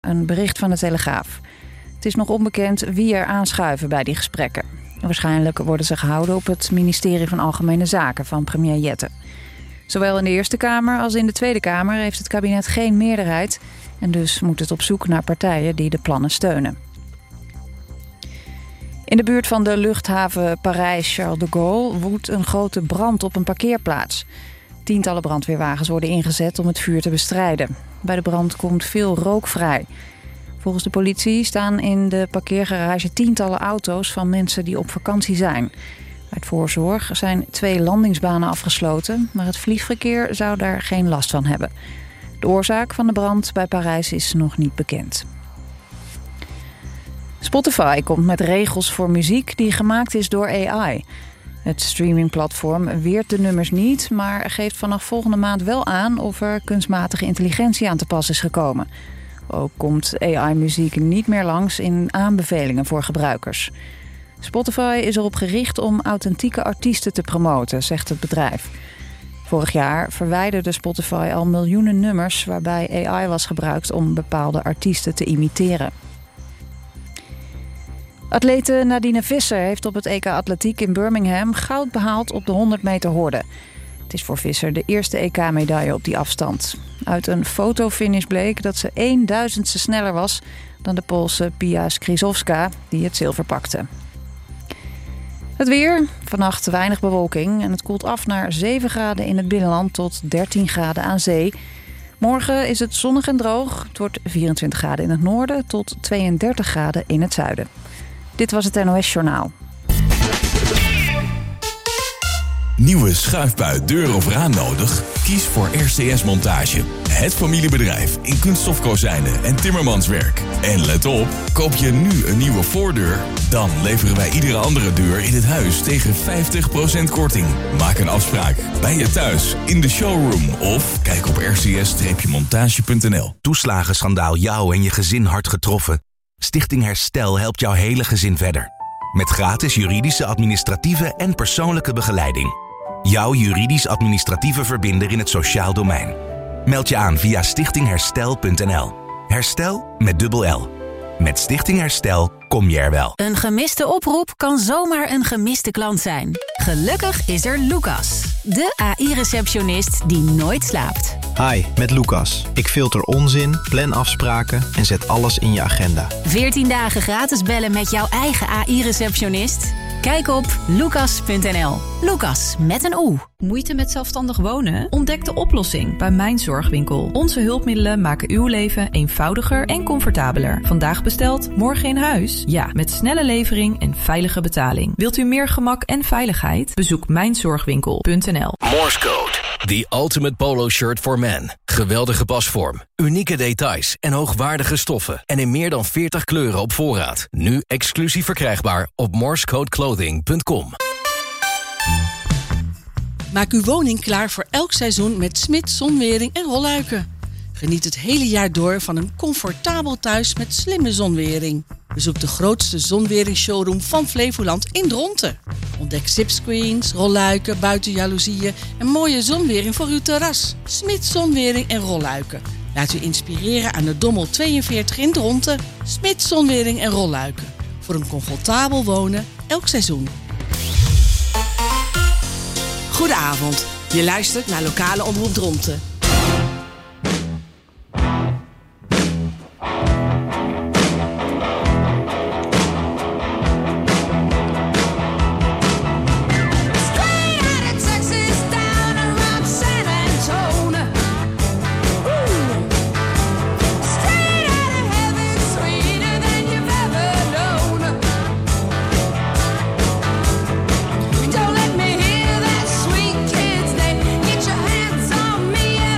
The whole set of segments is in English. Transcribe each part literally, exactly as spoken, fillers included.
Een bericht van de Telegraaf. Het is nog onbekend wie er aanschuiven bij die gesprekken. Waarschijnlijk worden ze gehouden op het ministerie van Algemene Zaken van premier Jette. Zowel in de Eerste Kamer als in de Tweede Kamer heeft het kabinet geen meerderheid. En dus moet het op zoek naar partijen die de plannen steunen. In de buurt van de luchthaven Parijs-Charles de Gaulle woedt een grote brand op een parkeerplaats. Tientallen brandweerwagens worden ingezet om het vuur te bestrijden. Bij de brand komt veel rook vrij. Volgens de politie staan in de parkeergarage tientallen auto's van mensen die op vakantie zijn. Uit voorzorg zijn twee landingsbanen afgesloten, maar het vliegverkeer zou daar geen last van hebben. De oorzaak van de brand bij Parijs is nog niet bekend. Spotify komt met regels voor muziek die gemaakt is door A I. Het streamingplatform weert de nummers niet, maar geeft vanaf volgende maand wel aan of er kunstmatige intelligentie aan te pas is gekomen. Ook komt A I-muziek niet meer langs in aanbevelingen voor gebruikers. Spotify is erop gericht om authentieke artiesten te promoten, zegt het bedrijf. Vorig jaar verwijderde Spotify al miljoenen nummers waarbij A I was gebruikt om bepaalde artiesten te imiteren. Atlete Nadine Visser heeft op het E K Atletiek in Birmingham goud behaald op de honderd meter horde. Het is voor Visser de eerste E K-medaille op die afstand. Uit een fotofinish bleek dat ze één duizendste sneller was dan de Poolse Pia Skrzydłowska, die het zilver pakte. Het weer. Vannacht weinig bewolking en het koelt af naar zeven graden in het binnenland tot dertien graden aan zee. Morgen is het zonnig en droog. Het wordt vierentwintig graden in het noorden tot tweeëndertig graden in het zuiden. Dit was het N O S-journaal. Nieuwe schuifbui, deur of raam nodig? Kies voor R C S Montage. Het familiebedrijf in kunststofkozijnen en timmermanswerk. En let op, koop je nu een nieuwe voordeur, dan leveren wij iedere andere deur in het huis tegen vijftig procent korting. Maak een afspraak bij je thuis, in de showroom of kijk op r c s montage punt n l. Toeslagenschandaal jou en je gezin hard getroffen? Stichting Herstel helpt jouw hele gezin verder. Met gratis juridische, administratieve en persoonlijke begeleiding. Jouw juridisch-administratieve verbinder in het sociaal domein. Meld je aan via stichting herstel punt n l. Herstel met dubbel L. Met Stichting Herstel kom je er wel. Een gemiste oproep kan zomaar een gemiste klant zijn. Gelukkig is er Lucas, de A I-receptionist die nooit slaapt. Hi, met Lucas. Ik filter onzin, plan afspraken en zet alles in je agenda. veertien dagen gratis bellen met jouw eigen A I-receptionist? Kijk op lucas punt n l. Lucas met een O. Moeite met zelfstandig wonen? Ontdek de oplossing bij Mijn Zorgwinkel. Onze hulpmiddelen maken uw leven eenvoudiger en comfortabeler. Vandaag besteld, morgen in huis? Ja, met snelle levering en veilige betaling. Wilt u meer gemak en veiligheid? Bezoek mijn zorgwinkel punt n l. Morse Code. The ultimate polo shirt for men. Geweldige pasvorm, unieke details en hoogwaardige stoffen. En in meer dan veertig kleuren op voorraad. Nu exclusief verkrijgbaar op morsecodeclothing punt com. Maak uw woning klaar voor elk seizoen met Smit Zonwering en Rolluiken. Geniet het hele jaar door van een comfortabel thuis met slimme zonwering. Bezoek de grootste zonweringsshowroom van Flevoland in Dronten. Ontdek zipscreens, rolluiken, buitenjaloezieën en mooie zonwering voor uw terras. Smit Zonwering en Rolluiken. Laat u inspireren aan de Dommel tweeënveertig in Dronten. Smit Zonwering en Rolluiken. Voor een comfortabel wonen elk seizoen. Goedenavond. Je luistert naar Lokale Omroep Dronten. Don't let me hear that sweet kids. They get your hands on me.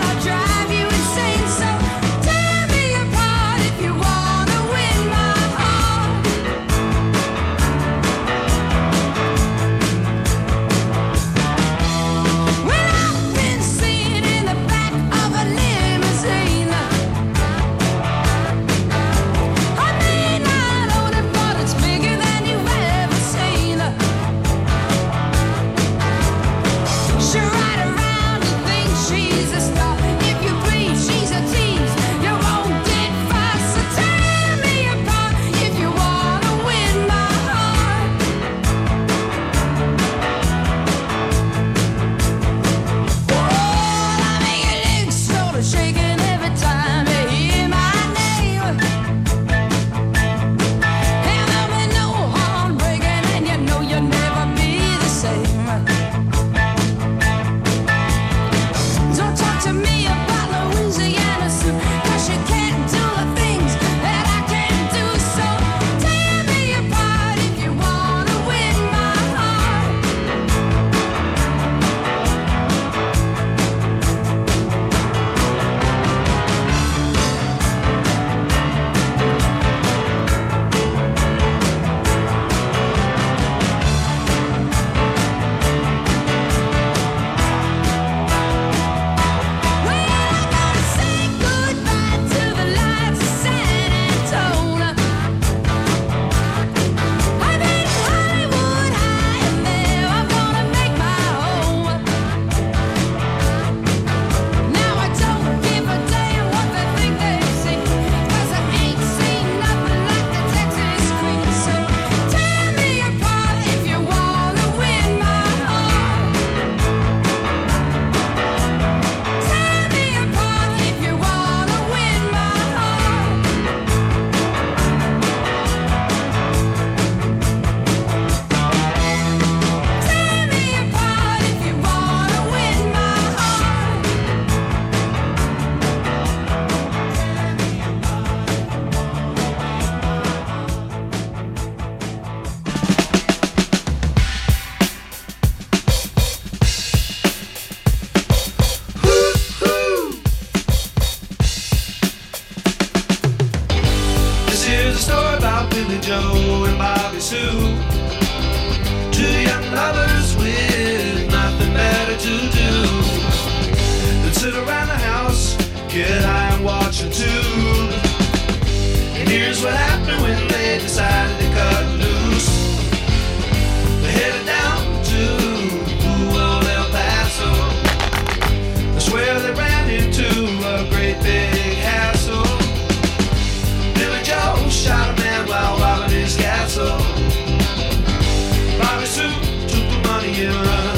story about Billy Joe and Bobby Sue. Two young lovers with nothing better to do. They'd sit around the house, get high and watch a tube. And here's what happened when they decided to cut loose. They headed down to old El Paso. I swear they ran into a great big hassle. Billy Joe shot a man while robbing his castle. Bobby Sue took the money and run.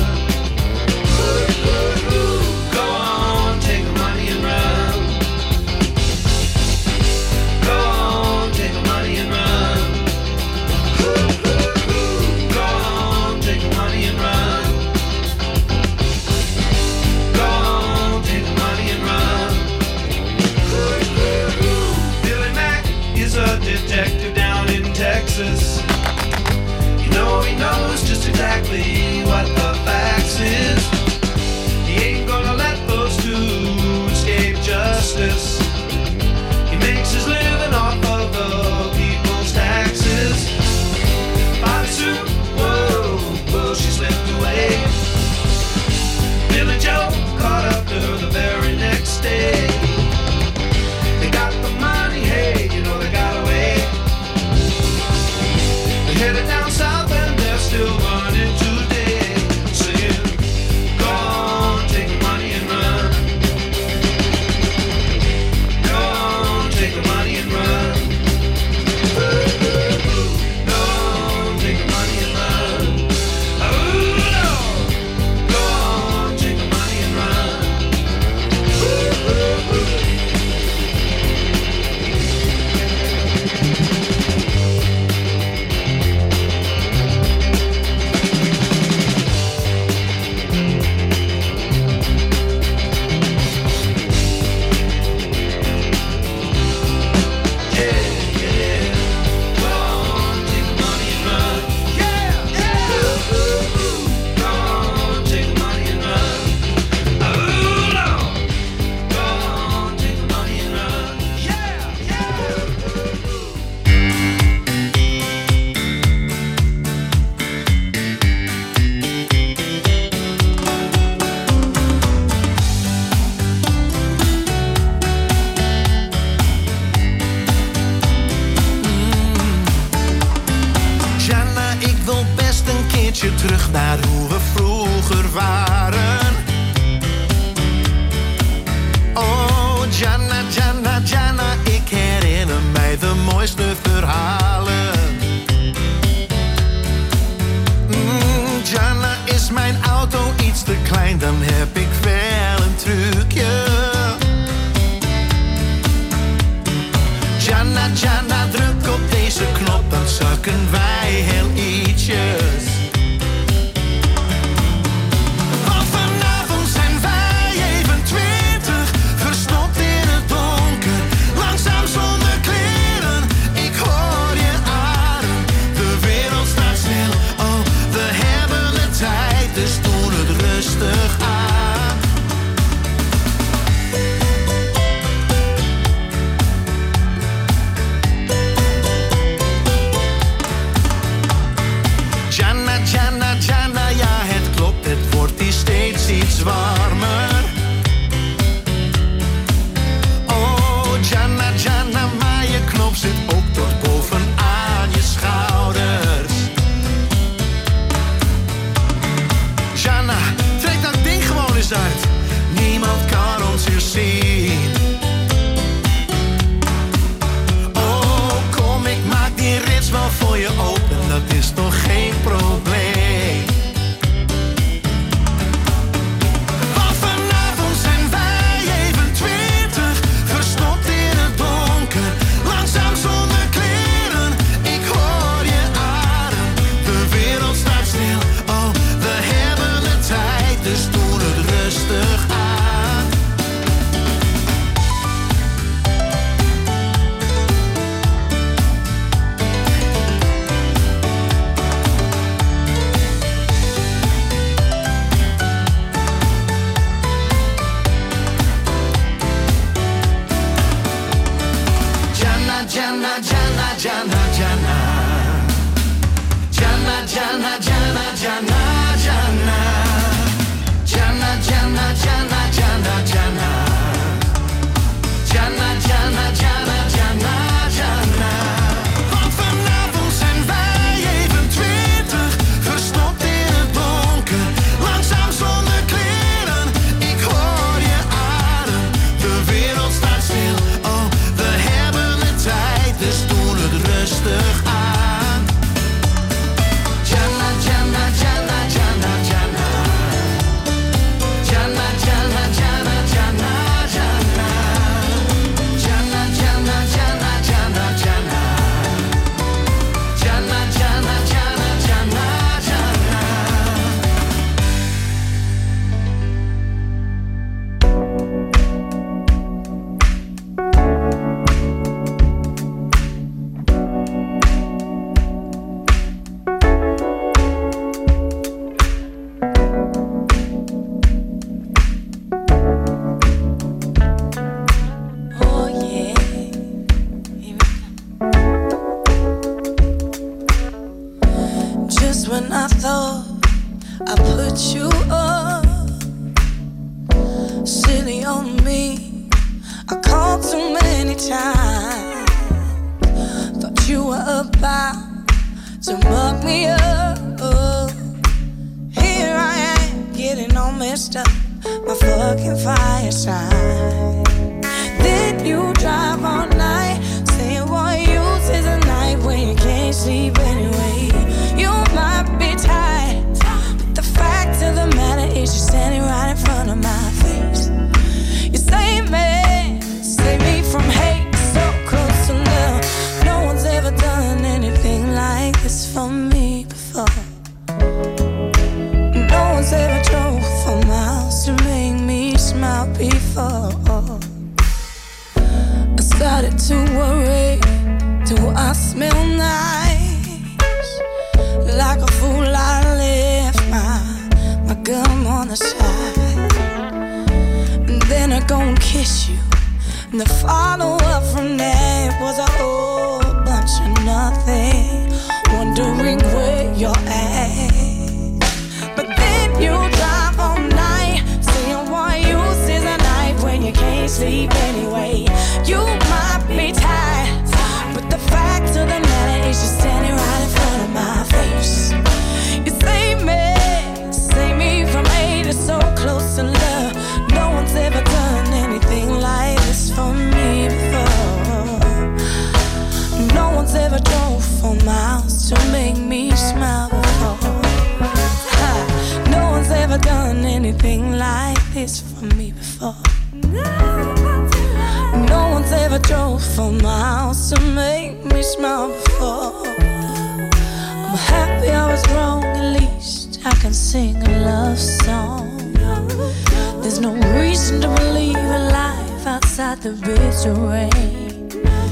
Go on, take the money and run. Go on, take the money and run. Go on, take the money and run. Go on, take the money and run. Billy Mack is a detective down in Texas. You know he knows just exactly what the facts is. He ain't gonna let those two escape justice. He makes his living off of the people's taxes. Bobby Sue, whoa, whoa, she slipped away. Billy Joe caught up to her the very next day. They got the money, hey, you know they got away. They headed down south and they're still running today, singing, go on, take the money and run. Go on, take the money and run. Go on, take the money and run. Ooh, Lord. Go on, take the money and run. Gianna, ik wil best een keertje terug naar hoe we vroeger waren. Oh, Gianna, Gianna, Gianna, ik herinner mij de mooiste verhalen. Mm, Gianna, is mijn auto iets te klein, dan heb ik wel een trucje. Gianna, Gianna, druk op deze knop, dan zakken wij heel ietsjes. Want vanavond zijn wij even twintig, verstopt in het donker, langzaam zonder kleren. Ik hoor je adem, de wereld staat stil. Oh, we hebben de tijd, dus doe het rustig aan. Jana, Jana, Jana, Jana. Jana, Jana, Jana, Jana, Jana. Jana, Jana, Jana, Jana, Jana. Jana, Jana, Jana, Jana, Jana. Want vanavond zijn wij even twintig, verstopt in het donker, langzaam zonder kleren. Ik hoor je adem, de wereld staat stil. Oh, we hebben de tijd, dus doen het rustig aan. Jana, Jana, Jana, Jana, Jana. Jana, Jana, Jana, Jana, Jana. Jana, Jana, Jana, Jana, Jana. Jana, Jana, Jana, Jana, Jana. Oh yeah, here we come. Just when I thought I put you up, silly on me, I called too many times. Thought you were about to mug me up. Here I am, getting all messed up, my fucking fireside. Then you drive all night, saying what use is a night when you can't sleep anyway. You might be tired, but the fact of the matter is you're standing right in front of my face. You save me, save me from hate, so close to love. No one's ever done anything like this for me before. No one's ever drove for miles to make me smile before. I started to worry, do I smell nice? Like a fool I left my, my gum on the side. And then I go and kiss you, and the follow-up from that was a whole bunch of nothing, wondering where you're at. But then you drive all night, saying what use is a night when you can't sleep anyway. You might be tired, but the fact of the matter is you're standing right in front of my face. You save me, save me from hate, it's so close to love. No one's ever done anything like this for me before. No one's ever drove for miles to make me smile before. No one's ever done anything like this for me before. No one's ever drove for miles to make me smile before. I'm happy I was wrong, at least I can sing a love song. There's no reason to believe a life outside the bitter rain.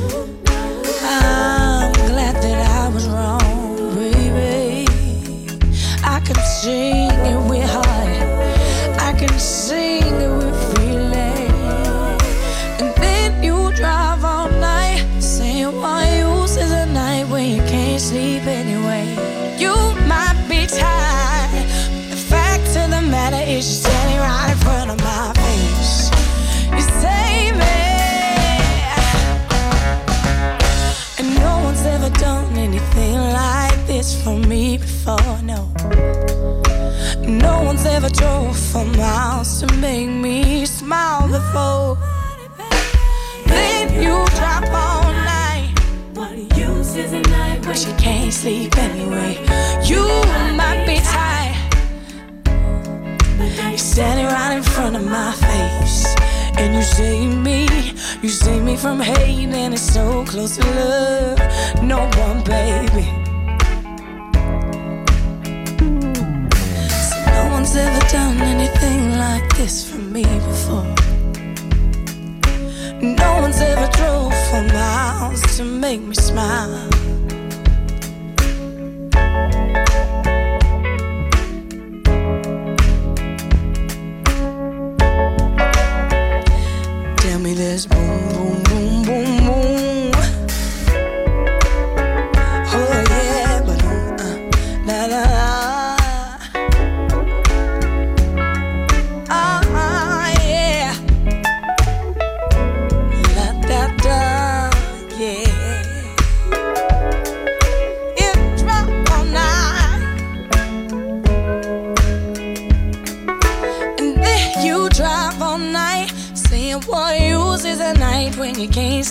I'm glad that I was wrong, baby. I can sing it with heart, I can sing it with feeling. And then you drive all night, saying what use is a night when you can't sleep anyway. You might be tired, but the fact of the matter is you're standing right in front of my face. You save me, and no one's ever done anything like this for me before, no. No one's ever drove for miles to make me smile before. Then you drop all night, what use is a night when you can't sleep anyway. You might be tired, you're standing right in front of my face. And you save me, you save me from hate, and it's so close to love. No one, baby. So no one's ever done anything like this for me before. No one's ever drove for miles to make me smile. Tell me there's boom, boom, boom, boom, boom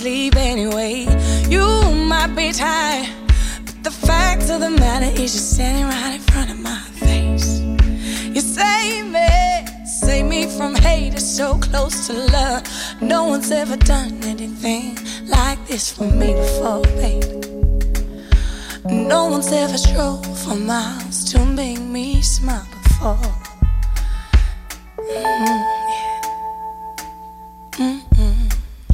sleep anyway. You might be tired, but the fact of the matter is you're standing right in front of my face. You save me, save me from hate, it's so close to love. No one's ever done anything like this for me before, baby. No one's ever drove for miles to make me smile before. Mm-hmm, yeah. Mm-hmm.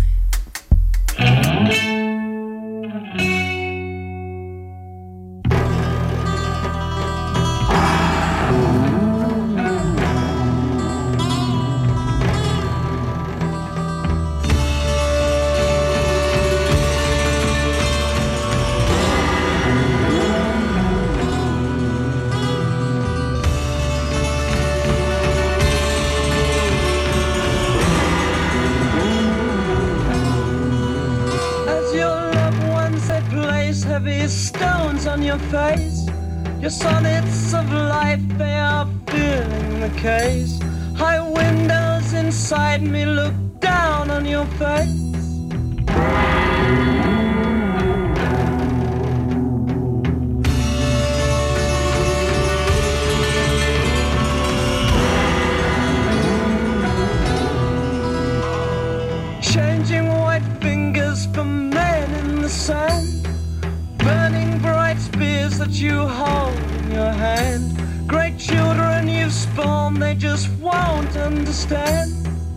Stones on your face, your sonnets of life, they are filling the case. High windows inside me look down on your face. Changing white fingers for men in the sand, burning bright spears that you hold in your hand. Great children you've spawned, they just won't understand.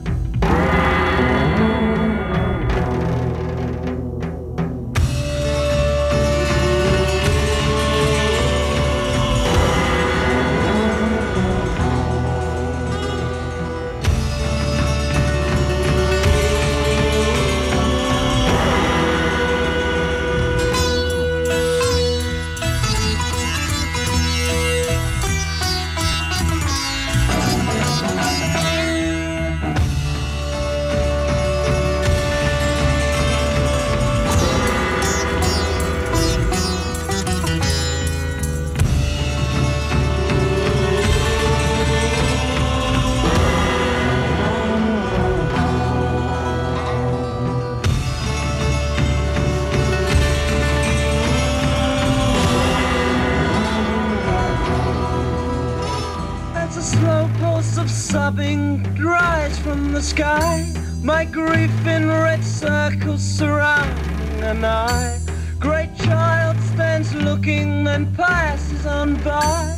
Rise from the sky, my grief in red circles surrounding an eye. Great child stands looking, then passes on by.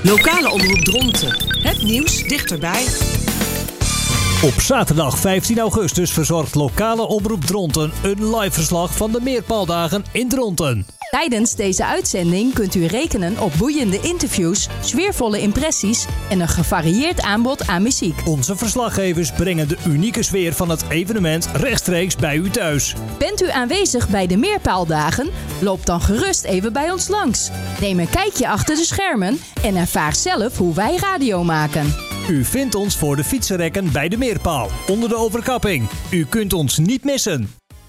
Lokale omroep Dronten. Het nieuws dichterbij. Op zaterdag vijftien augustus verzorgt lokale omroep Dronten een live verslag van de Meerpaaldagen in Dronten. Tijdens deze uitzending kunt u rekenen op boeiende interviews, sfeervolle impressies en een gevarieerd aanbod aan muziek. Onze verslaggevers brengen de unieke sfeer van het evenement rechtstreeks bij u thuis. Bent u aanwezig bij de Meerpaaldagen? Loop dan gerust even bij ons langs. Neem een kijkje achter de schermen en ervaar zelf hoe wij radio maken. U vindt ons voor de fietsenrekken bij de Meerpaal, onder de overkapping. U kunt ons niet missen.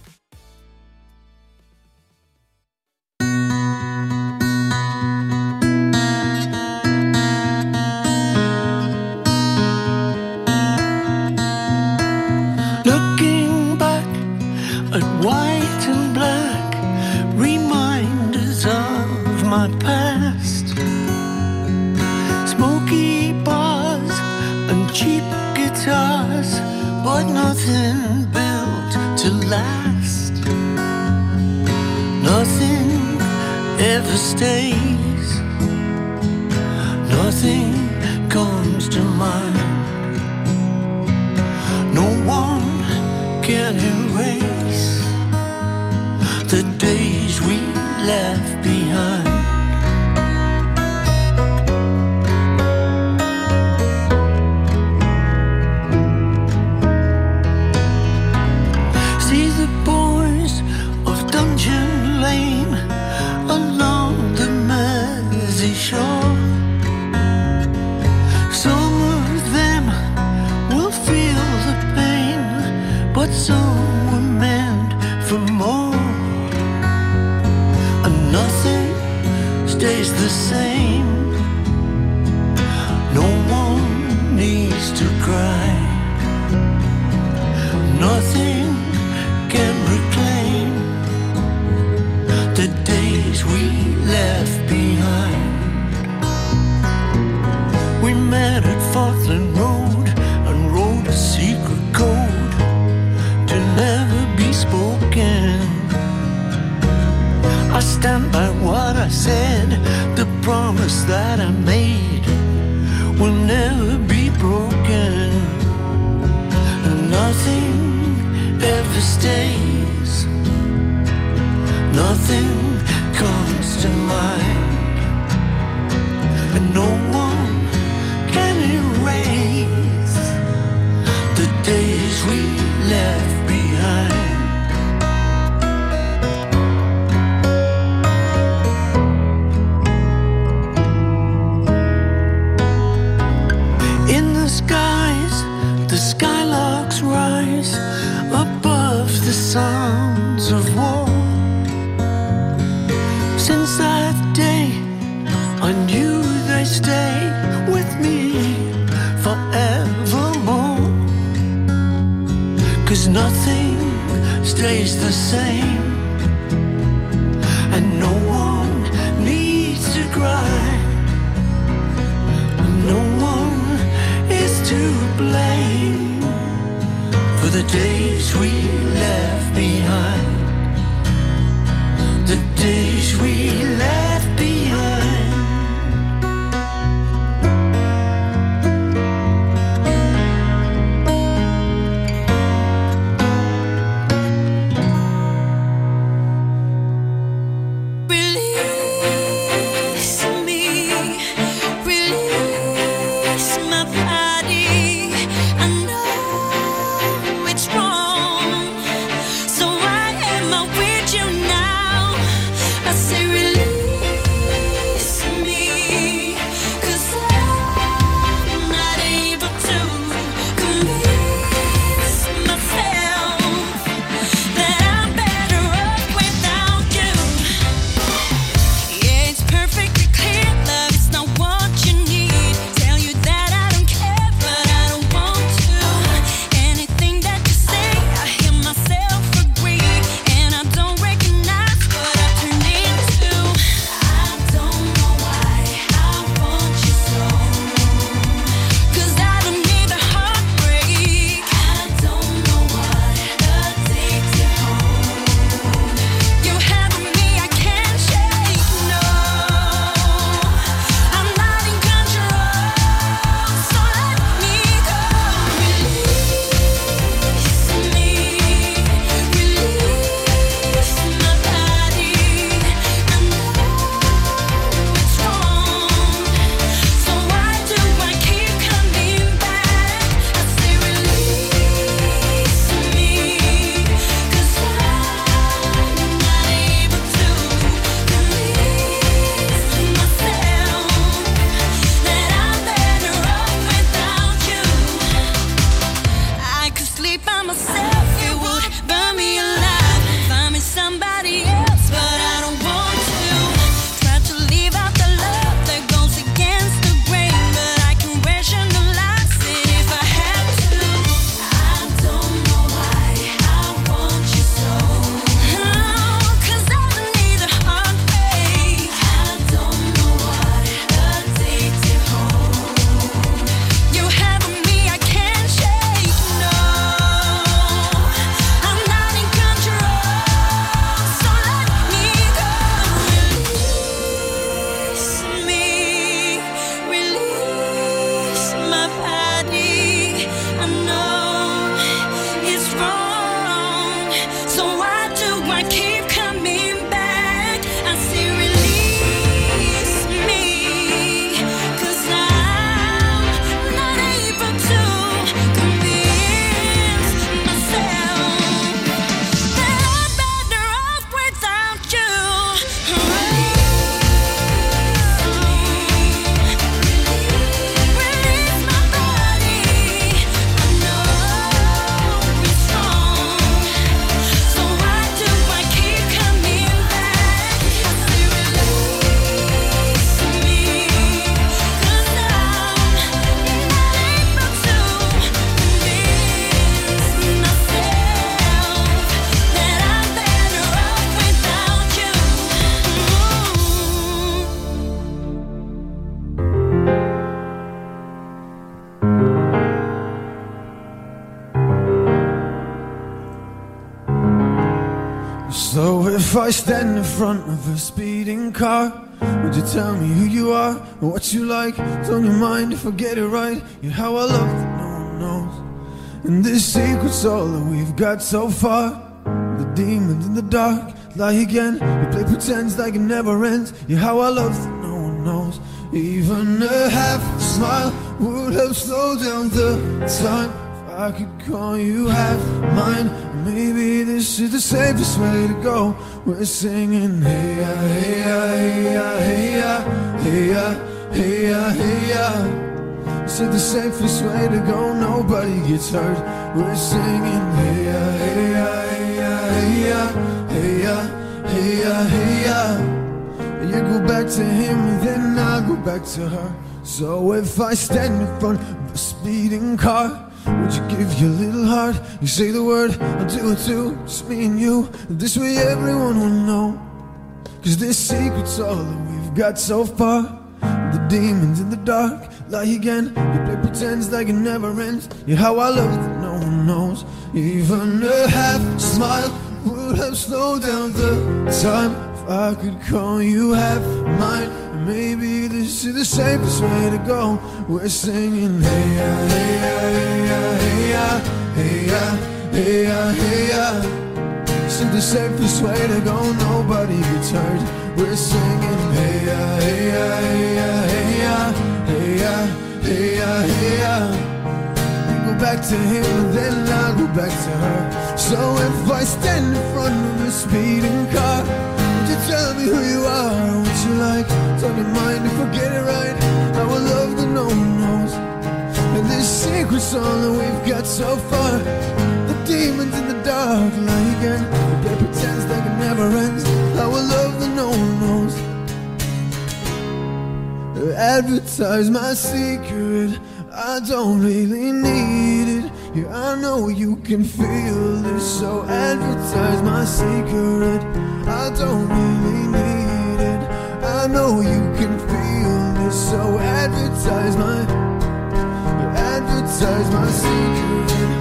Looking back at white and black, reminders of my past. Smoky bars and cheap guitars, but nothing built to last. Nothing ever stays, nothing comes to mind. No one can erase the days we left behind. See the boys of Dungeon Lane along the Mersey shore. Some of them will feel the pain, but some were meant for more. And nothing stays the same. No one needs to cry. Nothing can reclaim the days we left behind. We met at Falkland Road and wrote a secret code to never be spoken. I stand by what I said, the promise that I made will never be broken. And nothing ever stays, nothing comes to mind, and no one can erase the days we left behind. In the skies, the skylarks rise above the sounds of war. Since that day, I knew they'd stay with me forevermore. 'Cause nothing stays the same, and no one needs to cry. No one is to blame for the days we left behind. The days we left behind. if I stand in front of a speeding car? Would you tell me who you are or what you like? It's on your mind if I get it right. You're how I love that no one knows. And this secret's all that we've got so far. The demons in the dark lie again. You play pretends like it never ends. You're how I love that no one knows. Even a half smile would help slow down the time. If I could call you half mine, maybe this is the safest way to go. We're singing hey ya, hey ya, hey ya, hey ya, hey ya, hey ya, hey ya. It's the safest way to go, nobody gets hurt. We're singing hey ya, hey ya, hey ya, hey ya, hey ya, hey ya, hey ya. You go back to him and then I go back to her. So if I stand in front of a speeding car, would you give your little heart? You say the word, I'll do it too. Just me and you, this way everyone will know. Cause this secret's all that we've got so far. The demons in the dark lie again. You play pretends like it never ends. You're how I love that no one knows. Even a half smile would have slowed down the time. If I could call you half mine, maybe this is the safest way to go. We're singing hey ya, hey ya, hey ya, hey ya, hey ya, hey ya, hey ya. This is the safest way to go, nobody gets hurt. We're singing hey ya, hey ya, hey ya, hey ya, hey ya, hey ya, hey ya. You go back to him and then I go back to her. So if I stand in front of a speeding car, would you tell me who you are, what you like? It's on your mind if I get it right. I will love that no one knows. And this secret's all that we've got so far. The demons in the dark lie again. The play pretends like it never ends. I will love that no one knows. Advertise my secret, I don't really need it. Yeah, I know you can feel this. So advertise my secret, I don't really need it. I know you can feel this. So advertise my, advertise my secret.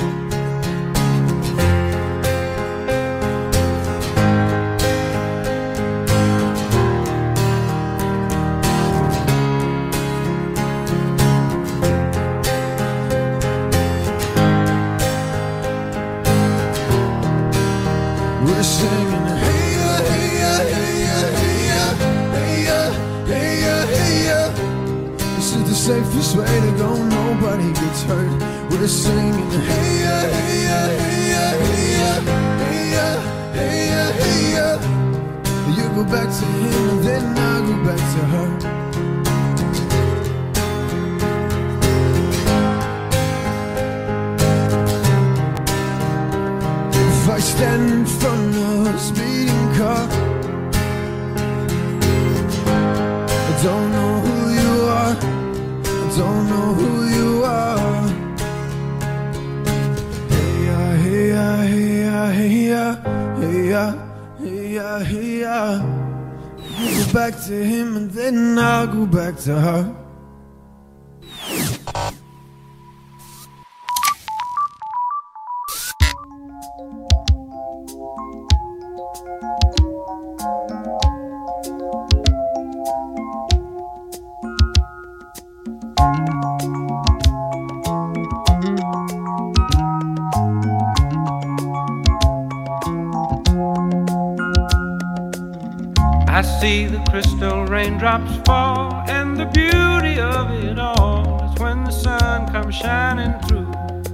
We're singing hey ya, hey ya, hey ya, hey ya, hey ya, hey ya, hey ya. This is the safest way to go, nobody gets hurt. We're singing hey ya, hey ya, hey ya, hey ya, hey ya, hey ya, hey ya. You go back to him and then I go back to her. If I stand in front of a speeding car, I don't know who you are, I don't know who you are. Hey ya, hey ya, hey ya, hey ya, hey ya, hey ya, hey ya. You go back to him and then I'll go back to her. I see the crystal raindrops fall, and the beauty of it all is when the sun comes shining through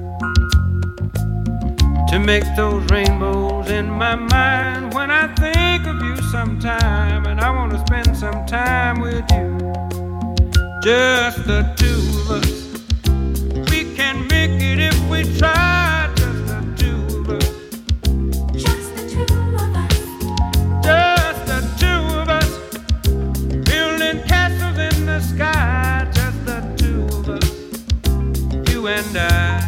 to make those rainbows in my mind. When I think of you sometime, and I want to spend some time with you, just the two of us. We can make it if we try, just the two of us. Just the two of us. Just the two of us. Building castles in the sky, just the two of us. You and I.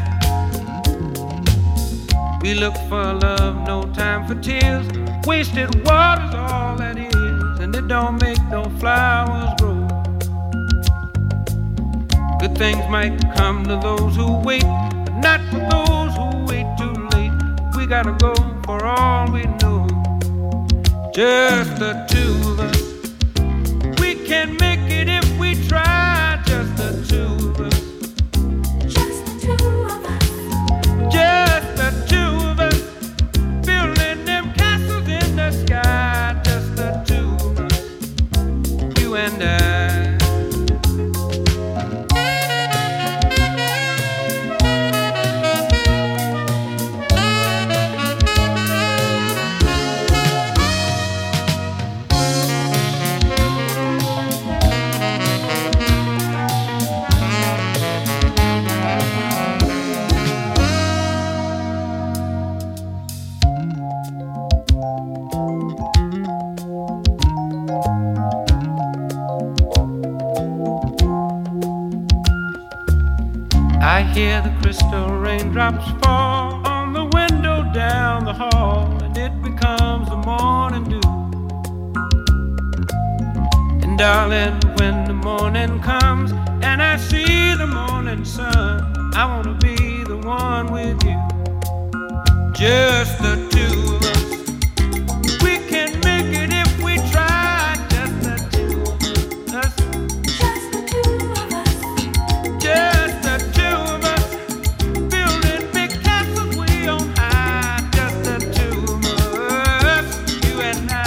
We look for love, no time for tears. Wasted water's all that is, and it don't make no flowers grow. Good things might come to those who wait, but not for those who wait too late. We gotta go for all we know. just the two of us. We can make it if we try, just the two of us. Just the two of us. Just the two of us. Building them castles in the sky, just the two of us. You and I. I hear the crystal raindrops fall on the window down the hall, and it becomes the morning dew. And darling, when the morning comes and I see the morning sun, I want to be the one with you, just the two of us. We can make it if we try, just the two of us. Just the two of us. Just the two of us. Building big castles way on high, just the two of us. You and I.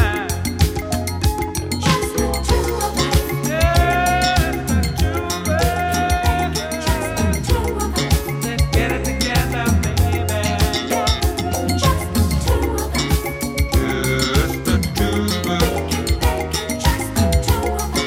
Just the two of us. Just the two of us. Just the two of us. Let's get it together, baby. Just the two of us. Just the two of us. Just the two of us.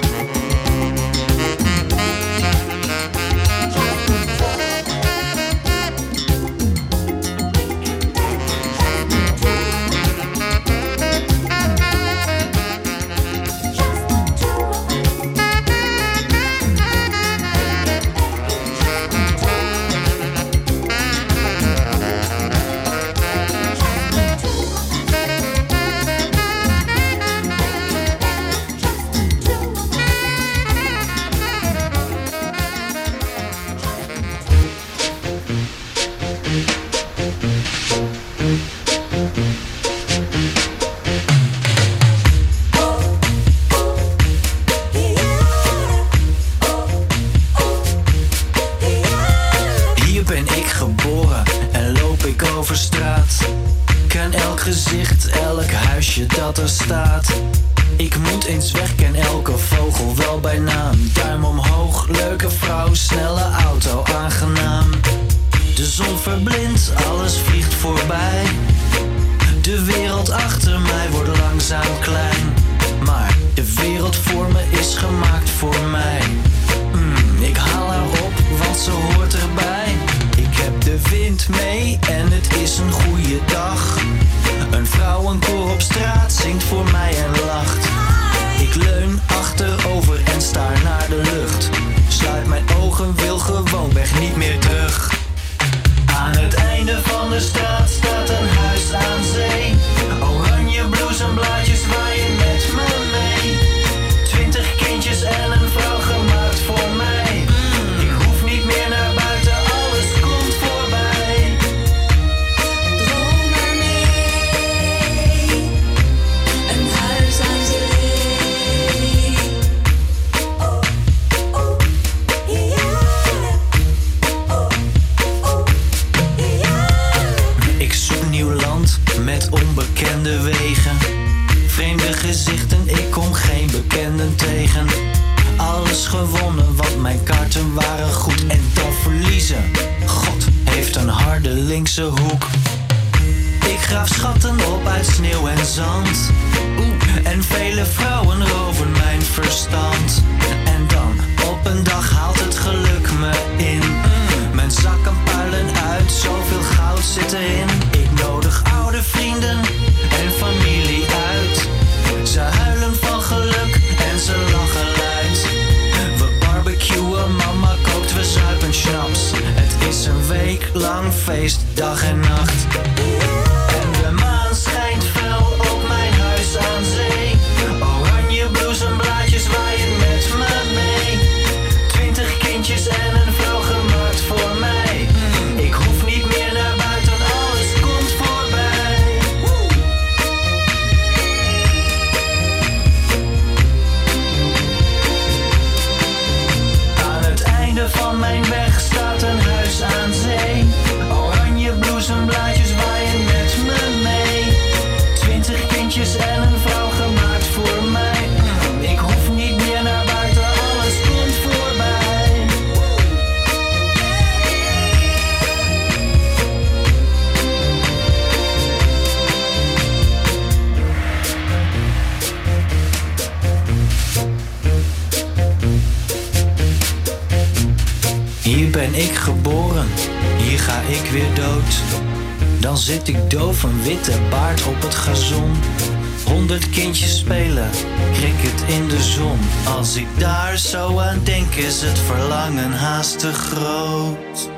Hier ben ik geboren en loop ik over straat. Ken elk gezicht, elk huisje dat er staat. Ik moet eens weg, ken elke vogel wel bij naam. Duim omhoog, leuke vrouw, snelle auto, aangenaam. De zon verblindt, alles vliegt voorbij. De wereld achter mij wordt langzaam klein. Maar de wereld voor me is gemaakt voor mij. Mm, ik haal haar op, want ze hoort erbij. Ik heb de wind mee en het is een goede dag. Een vrouwenkoor op straat zingt voor mij en lacht. Ik leun achterover en staar naar de lucht. Sluit mijn ogen, wil gewoon weg, niet meer terug. Aan het einde van de straat staat een huis aan zee. Oranje bloesemblaadjes waaien met me mee. Twintig kindjes en een vrouw gemaakt voor mij. Ik hoef niet meer naar buiten, alles komt voorbij. Droom maar mee, een huis aan zee. Oh, oh, yeah. Oh, oh, yeah. Ik zoek nieuw land met onbekende wegen. Vreemde gezichten, ik kom geen bekenden tegen. Alles gewonnen, want mijn kaarten waren goed. En dan verliezen, God heeft een harde linkse hoek. Ik graaf schatten op uit sneeuw en zand. Oeh, en vele vrouwen roven mijn verstand. En dan, op een dag haalt het geluk me in. Mm, mijn zakken puilen uit, zoveel goud zit erin. Ik nodig oude vrienden en familie uit. Ze huilen van geluk en ze lachen luid. We barbecuen, mama kookt, we zuipen schnaps. Het is een week lang feest, dag en nacht. En de maan schijnt fel op mijn huis aan zee. Oranje bloesemblaadjes waaien met me mee. Twintig kindjes en een vrouw gemaakt voor mij. Ik hoef niet meer naar buiten, alles komt voorbij. ga ik weer dood. Dan zit ik doof, een witte baard op het gazon. Honderd kindjes spelen, cricket in de zon. Als ik daar zo aan denk, is het verlangen haast te groot.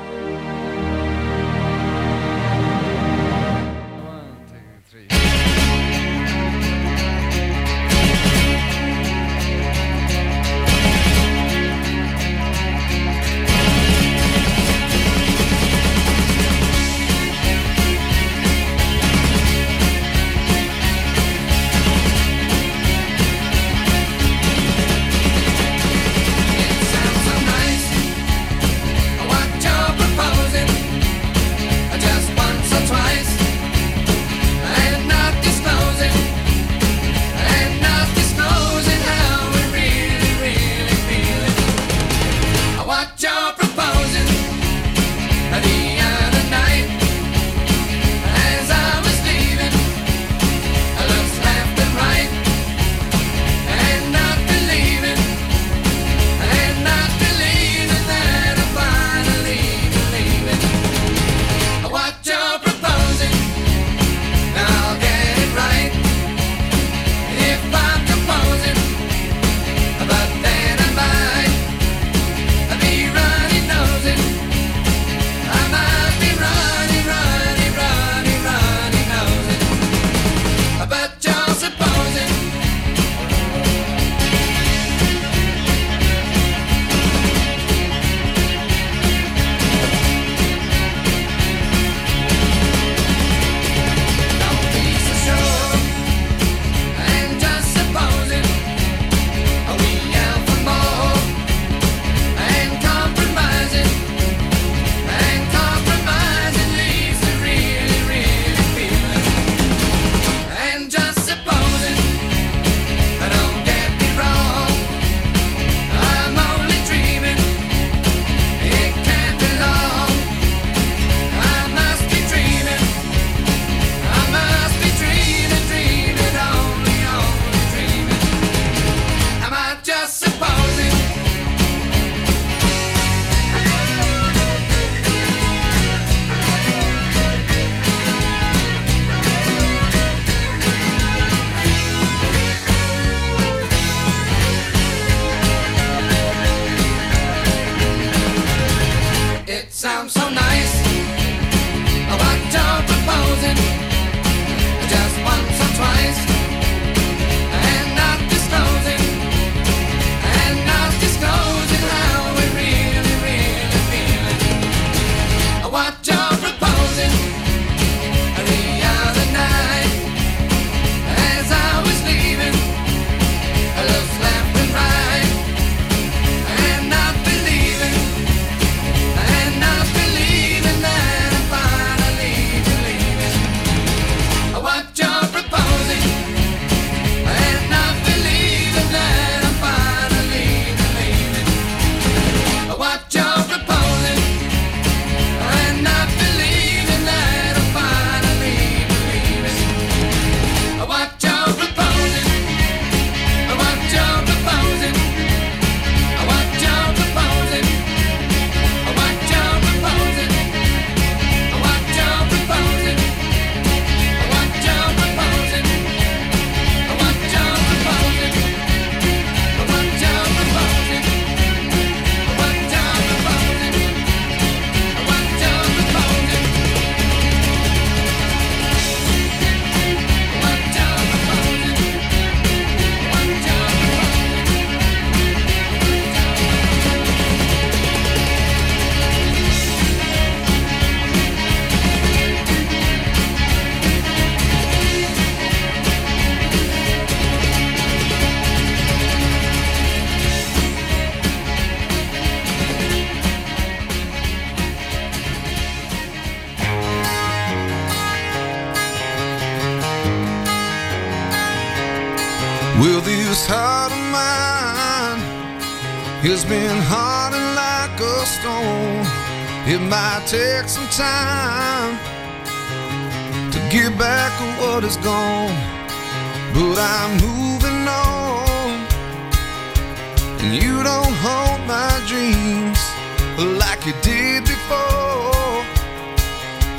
Well, this heart of mine has been hardened like a stone. It might take some time to get back what is gone, but I'm moving on, and you don't hold my dreams like you did before.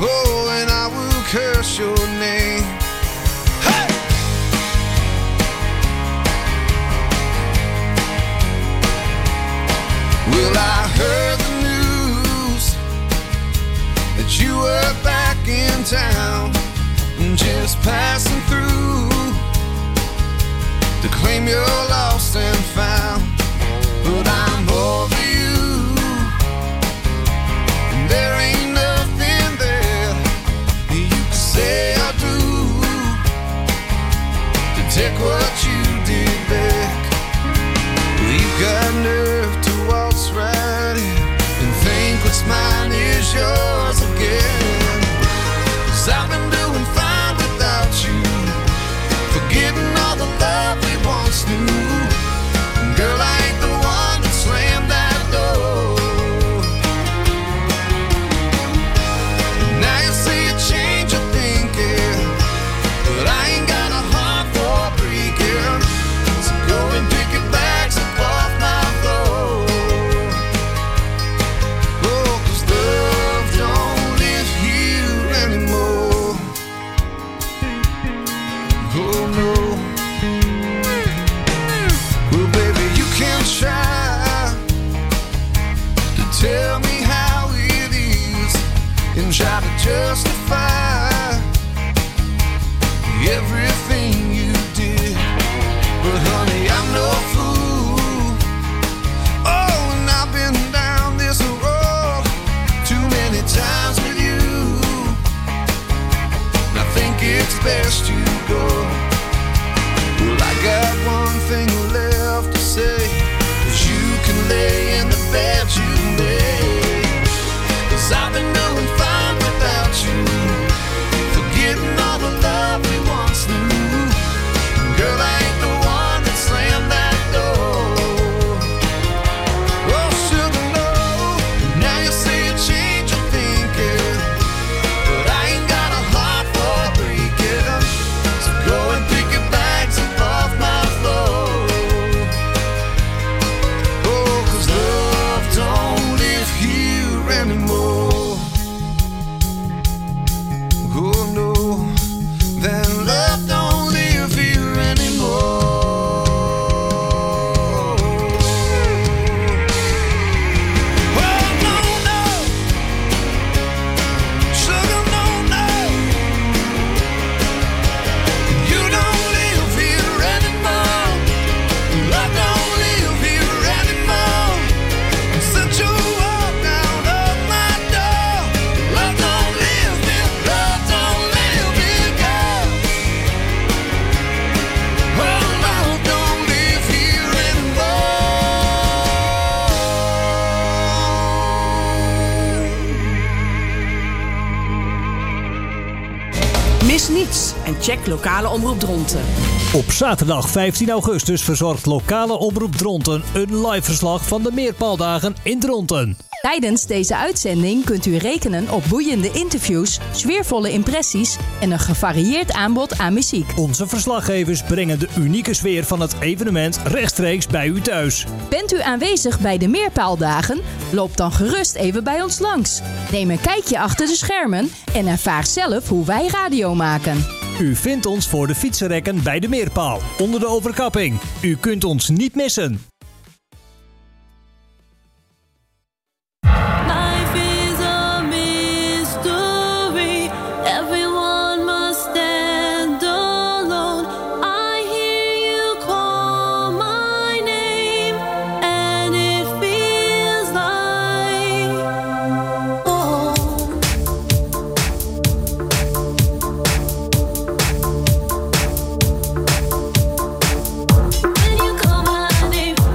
Oh, and I will curse your name. Hey! Well, I heard the news that you were back in town, just passing through to claim you're lost and found. But I'm over you, and there ain't nothing there you can say I do to take what you did back. Well, you've got nerve to waltz right in and think what's mine is yours again. 'Cause I've been doing fine without you, forgetting all the love we once knew. Girl, I ain't the one that slammed that door. Now you say you change your thinking, but I ain't got a heart for breaking. So go and pick your bags up off my floor. Oh, 'cause love don't live here anymore. Oh no. Well, baby, you can try to tell me how it is and try to justify everything you did. But honey, I'm no fool. Oh, and I've been down this road too many times with you, and I think it's best you go. Well, I got one thing left to say, 'cause you can lay in the bed you made. 'Cause I've been doing fine without you, forgetting all the love we once knew. Girl, I ain't the one that slammed that door. Oh, sugar, no. Now you say you change your thinking, but I ain't got a heart for breaking. So go and pick your bags up off my floor. Oh, 'cause love don't live here anymore. Oh no, that love don't live here anymore. Oh no, no, sugar, no, no, you don't live here anymore. Love don't live here anymore. Since you walked out of my door, love don't live here, love don't live here, girl. Oh, love don't live here anymore. Mis niets en check lokale omroep Dronten. Op zaterdag vijftien augustus verzorgt lokale omroep Dronten een live verslag van de Meerpaaldagen in Dronten. Tijdens deze uitzending kunt u rekenen op boeiende interviews, sfeervolle impressies en een gevarieerd aanbod aan muziek. Onze verslaggevers brengen de unieke sfeer van het evenement rechtstreeks bij u thuis. Bent u aanwezig bij de Meerpaaldagen? Loop dan gerust even bij ons langs. Neem een kijkje achter de schermen en ervaar zelf hoe wij radio maken. U vindt ons voor de fietsenrekken bij de Meerpaal, onder de overkapping. U kunt ons niet missen. When you call my name,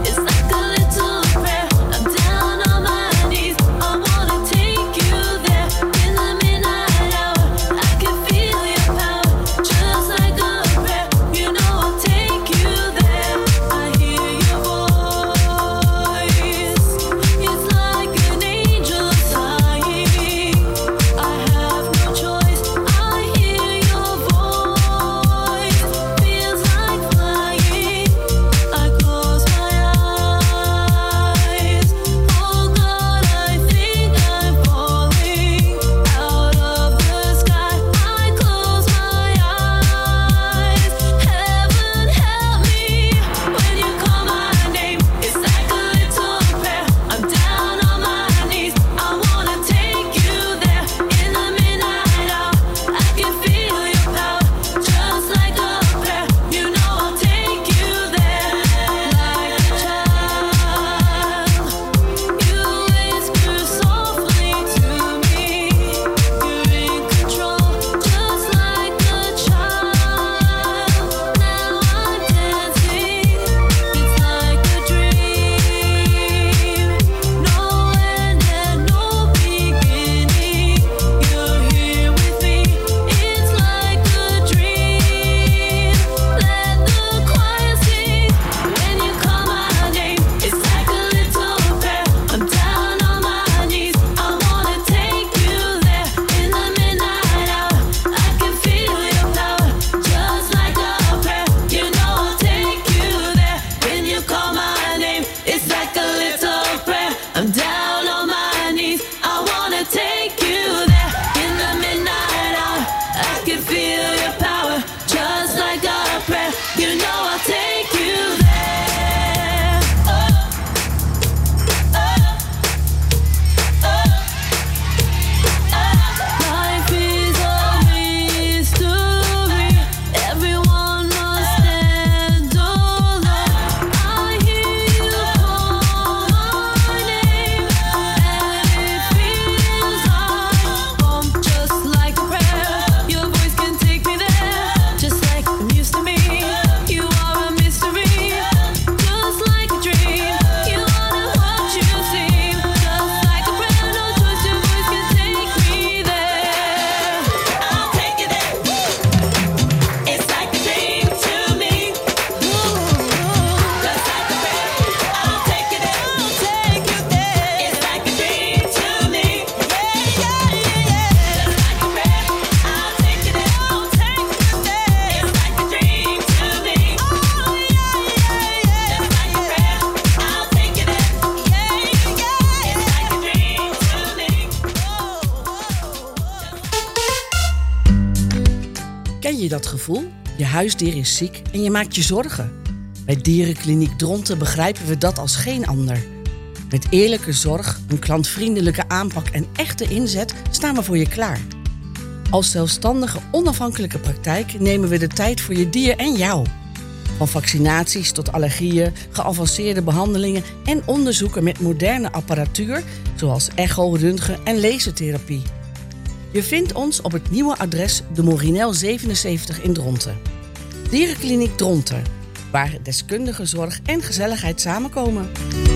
je dat gevoel? Je huisdier is ziek en je maakt je zorgen. Bij Dierenkliniek Dronten begrijpen we dat als geen ander. Met eerlijke zorg, een klantvriendelijke aanpak en echte inzet staan we voor je klaar. Als zelfstandige, onafhankelijke praktijk nemen we de tijd voor je dier en jou. Van vaccinaties tot allergieën, geavanceerde behandelingen en onderzoeken met moderne apparatuur, zoals echo, röntgen en lasertherapie. Je vindt ons op het nieuwe adres de Morinel zevenenzeventig in Dronten. Dierenkliniek Dronten, waar deskundige zorg en gezelligheid samenkomen.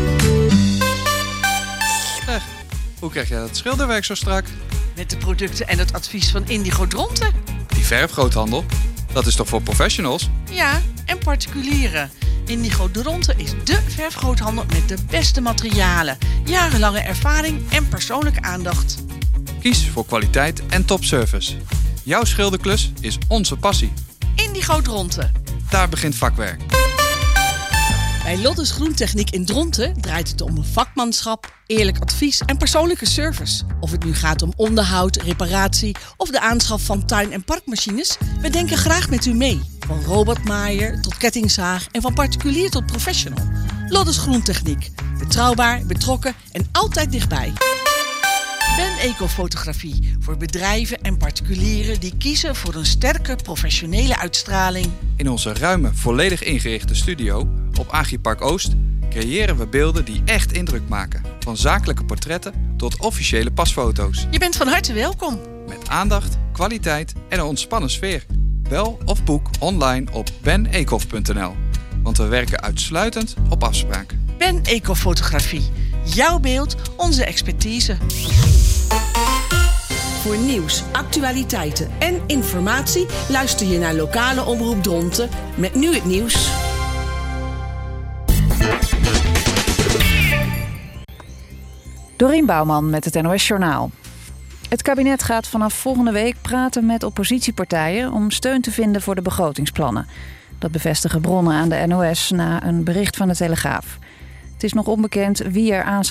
Zeg, hoe krijg jij dat schilderwerk zo strak? Met de producten en het advies van Indigo Dronten. Die verfgroothandel, dat is toch voor professionals? Ja, en particulieren. Indigo Dronten is dé verfgroothandel met de beste materialen, jarenlange ervaring en persoonlijke aandacht. Kies voor kwaliteit en topservice. Jouw schilderklus is onze passie. Indigo Dronten. Daar begint vakwerk. Bij Lottes Groentechniek in Dronten draait het om vakmanschap, eerlijk advies en persoonlijke service. Of het nu gaat om onderhoud, reparatie of de aanschaf van tuin- en parkmachines, we denken graag met u mee. Van robotmaaier tot kettingzaag en van particulier tot professional. Lottes Groentechniek. Betrouwbaar, betrokken en altijd dichtbij. Ben Ecofotografie voor bedrijven en particulieren die kiezen voor een sterke professionele uitstraling. In onze ruime, volledig ingerichte studio op Agripark Oost creëren we beelden die echt indruk maken. Van zakelijke portretten tot officiële pasfoto's. Je bent van harte welkom. Met aandacht, kwaliteit en een ontspannen sfeer. Bel of boek online op ben ecof punt n l. Want we werken uitsluitend op afspraak. Ben Ecofotografie. Jouw beeld, onze expertise. Voor nieuws, actualiteiten en informatie luister je naar lokale omroep Dronten met nu het nieuws. Dorien Bouwman met het N O S Journaal. Het kabinet gaat vanaf volgende week praten met oppositiepartijen om steun te vinden voor de begrotingsplannen. Dat bevestigen bronnen aan de N O S na een bericht van de Telegraaf. Het is nog onbekend wie er aanschuift